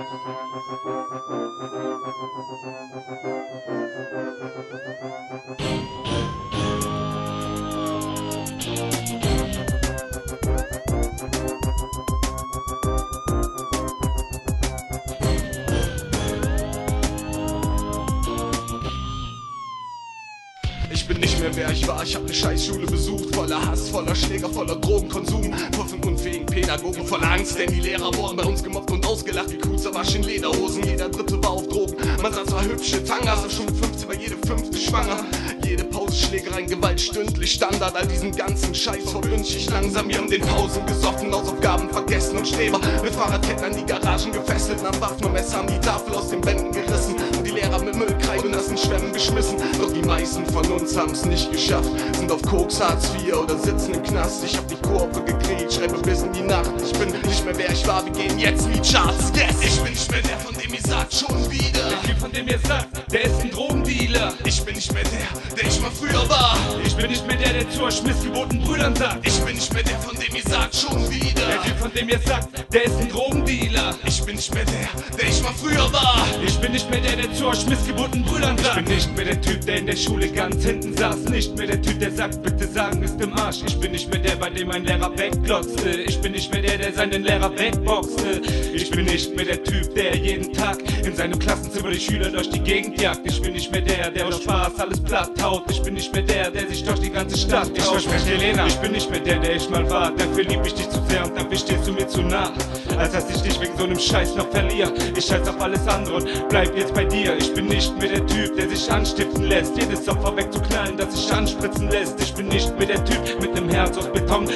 Ich bin nicht mehr wer ich war, ich hab ne Scheißschule besucht, voller Hass, voller Schläger, voller Drogenkonsum, vor von unfähigen Pädagogen, voller Angst, denn die Lehrer wurden bei uns gemobbt und ausgelacht wie Kuh zerwaschen Lederhosen, jeder Dritte war auf Drogen, man sah zwar hübsche Tangas, aber schon mit 15 war jede Fünfte schwanger, jede Pause Schlägereien, Gewalt stündlich Standard, all diesen ganzen Scheiß verwünsche ich langsam, wir haben den Pausen gesoffen, Hausaufgaben vergessen und Streber mit Fahrradketten an die Garagen gefesselt, nach Waffen und Messer haben die Tafel aus den Wänden gerissen und die Lehrer mit Müllkreide und nassen Schwämmen geschmissen, doch die meisten von uns haben's nicht geschafft, sind auf Koks, Hartz IV oder sitzen im Knast. Ich hab die Kurve gekriegt, schreibe bis in die Nacht. Ich bin nicht mehr wer ich war, wir gehen jetzt in die Charts. Yes, ich bin nicht mehr der, von dem ihr sagt, schon wieder. Der Typ, von dem ihr sagt, der ist ein Drogendealer. Ich bin nicht mehr der ich mal früher war. Ich bin nicht mehr der zu euch missgebotenen Brüdern sagt. Ich bin nicht mehr der, von dem ihr sagt, schon wieder. Der Typ, von dem ihr sagt, der ist ein Drogendealer. Ich bin nicht mehr der ich mal früher war. Ich bin nicht mehr der zu euch missgebotenen Brüdern sagt. Ich bin nicht mehr der Typ, der in der Schule ganz hinten saß. Nicht mehr der Typ, der sagt, bitte sagen ist im Arsch. Ich bin nicht mehr der, bei dem ein Lehrer wegklotzte. Ich bin nicht mehr der seinen Lehrer wegboxte. Ich bin nicht mehr der Typ, der jeden Tag in seinem Klassenzimmer die Schüler durch die Gegend jagt. Ich bin nicht mehr der aus Spaß alles platt haut. Ich bin nicht mehr der sich durch die ganze Stadt traut. Ich verspreche dir, Lena, ich bin nicht mehr der ich mal war. Dafür lieb ich dich zu sehr und dafür stehst du mir zu nah. Als dass ich dich wegen so einem Scheiß noch verliere. Ich scheiß auf alles andere und bleib jetzt bei dir. Ich bin nicht mehr der Typ, der sich anstiften lässt, jedes Opfer wegzuknallen, das sich anspritzen lässt. Ich bin nicht mehr der Typ mit nem Herz aus Beton,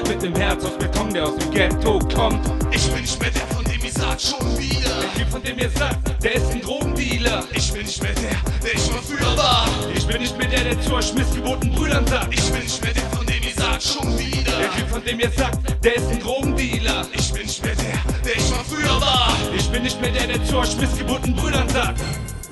der aus dem Ghetto kommt. Ich bin nicht mehr der, von dem ihr sagt, schon wieder. Der Typ, von dem ihr sagt, der ist ein Drogendealer. Ich bin nicht mehr der ich mal früher war. Ich bin nicht mehr der zu euch missgebotenen Brüdern sagt. Ich bin nicht mehr der, von dem ihr sagt, schon wieder. Der Typ, von dem ihr sagt, der ist ein Drogendealer. Ich bin nicht mehr der ich mal früher war. Ich bin nicht mehr der zu euch missgebotenen Brüdern sagt.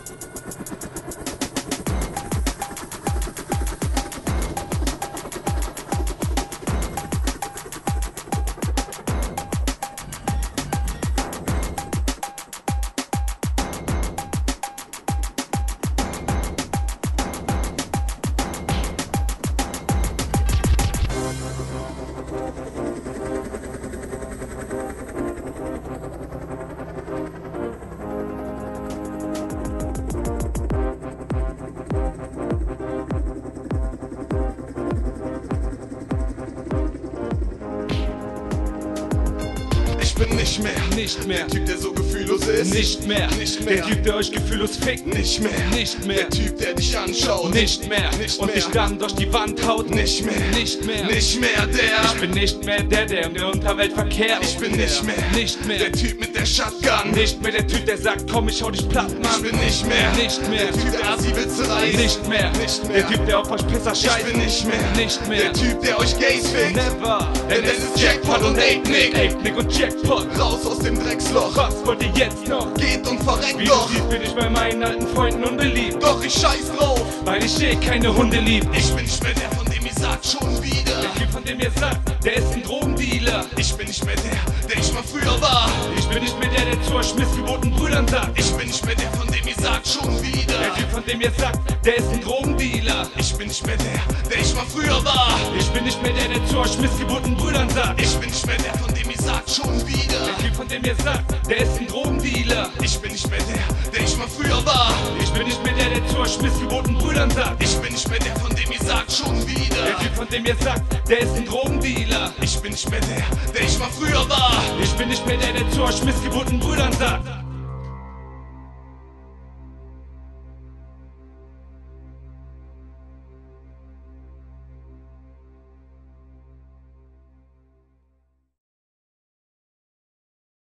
Ich bin nicht mehr der Typ, der so gefühllos ist. Nicht mehr der Typ, der euch gefühllos fickt. Nicht mehr der Typ, der dich anschaut. Nicht mehr und dich dann durch die Wand haut. Nicht mehr der. Ich bin nicht mehr der in der Unterwelt verkehrt. Ich bin nicht mehr der Typ mit der Shotgun. Nicht mehr der Typ, der sagt, komm, ich hau dich platt, Mann. Ich bin nicht mehr der Typ, der Asi-Witze reißt. Nicht mehr der Typ, der auf euch Pisser scheißt. Ich bin nicht mehr der Typ, der euch Gays fickt. Never. Denn es ist Jackpot und Ape-Nick und Jackpot. Raus aus dem Drecksloch. Was wollt ihr jetzt noch? Geht und verreckt Wie doch. du siehst, bin ich bei meinen alten Freunden unbeliebt. Doch ich scheiß drauf, weil ich keine Hunde lieb. Ich bin nicht mehr der, von dem ihr sagt, schon wieder. Der Typ, von dem ihr sagt, der ist ein Drogendealer. Ich bin nicht mehr der ich mal früher war. Ich bin nicht mehr der zu euch missgebotenen Brüdern sagt. Ich bin nicht mehr der, von dem ihr sagt, schon wieder. Der Typ, von dem ihr sagt, der ist ein Drogendealer. Ich bin nicht mehr der ich mal früher war. Ich bin nicht mehr der zu euch missgebotenen Brüdern sagt. Ich bin nicht mehr der, von dem ihr sagt, schon wieder. Der Typ, von dem ihr sagt, der ist ein Drogendealer. Ich bin nicht mehr der ich mal früher war. Ich bin nicht mehr der zu euch missgebotenen Brüdern sagt. Ich bin nicht mehr der, von dem ihr sagt, schon wieder. Der Typ, von dem ihr sagt, der ist ein Drogendealer. Ich bin nicht mehr der ich mal früher war. Ich bin nicht mehr der zu euch missgebotenen Brüdern sagt.